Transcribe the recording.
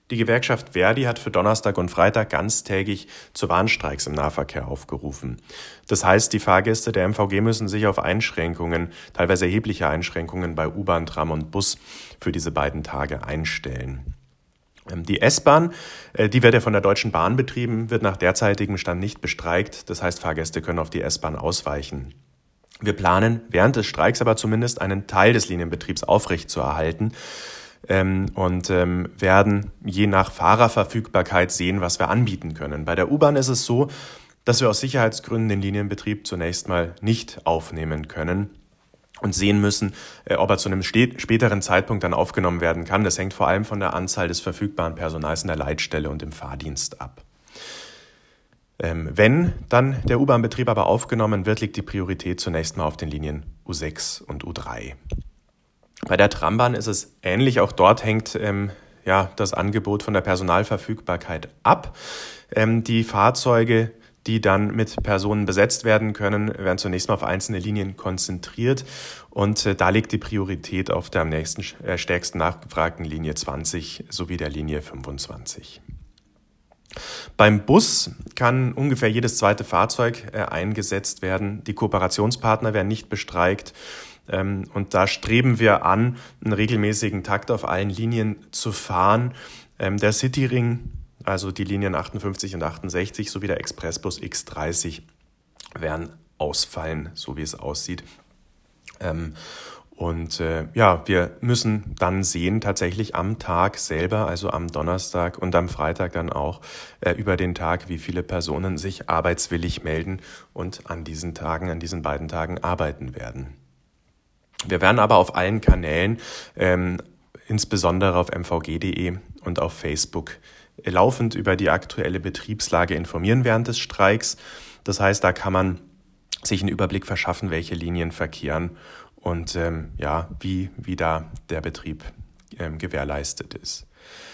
Die Gewerkschaft ver.di hat für Donnerstag und Freitag ganztägig zu Warnstreiks im Nahverkehr aufgerufen. Das heißt, die Fahrgäste der MVG müssen sich auf Einschränkungen, teilweise erhebliche Einschränkungen bei U-Bahn, Tram und Bus für diese beiden Tage einstellen. Die S-Bahn, die wird ja von der Deutschen Bahn betrieben, wird nach derzeitigem Stand nicht bestreikt. Das heißt, Fahrgäste können auf die S-Bahn ausweichen. Wir planen während des Streiks aber zumindest einen Teil des Linienbetriebs aufrechtzuerhalten und werden je nach Fahrerverfügbarkeit sehen, was wir anbieten können. Bei der U-Bahn ist es so, dass wir aus Sicherheitsgründen den Linienbetrieb zunächst mal nicht aufnehmen können und sehen müssen, ob er zu einem späteren Zeitpunkt dann aufgenommen werden kann. Das hängt vor allem von der Anzahl des verfügbaren Personals in der Leitstelle und im Fahrdienst ab. Wenn dann der U-Bahn-Betrieb aber aufgenommen wird, liegt die Priorität zunächst mal auf den Linien U6 und U3. Bei der Trambahn ist es ähnlich. Auch dort hängt das Angebot von der Personalverfügbarkeit ab. Die Fahrzeuge, die dann mit Personen besetzt werden können, werden zunächst mal auf einzelne Linien konzentriert. Und da liegt die Priorität auf der am stärksten nachgefragten Linie 20 sowie der Linie 25. Beim Bus kann ungefähr jedes zweite Fahrzeug eingesetzt werden. Die Kooperationspartner werden nicht bestreikt. Und da streben wir an, einen regelmäßigen Takt auf allen Linien zu fahren. Der Cityring, also die Linien 58 und 68 sowie der Expressbus X30 werden ausfallen, so wie es aussieht. Wir müssen dann sehen, tatsächlich am Tag selber, also am Donnerstag und am Freitag dann auch über den Tag, wie viele Personen sich arbeitswillig melden und an diesen beiden Tagen arbeiten werden. Wir werden aber auf allen Kanälen, insbesondere auf mvg.de und auf Facebook, laufend über die aktuelle Betriebslage informieren während des Streiks. Das heißt, da kann man sich einen Überblick verschaffen, welche Linien verkehren und wie da der Betrieb gewährleistet ist.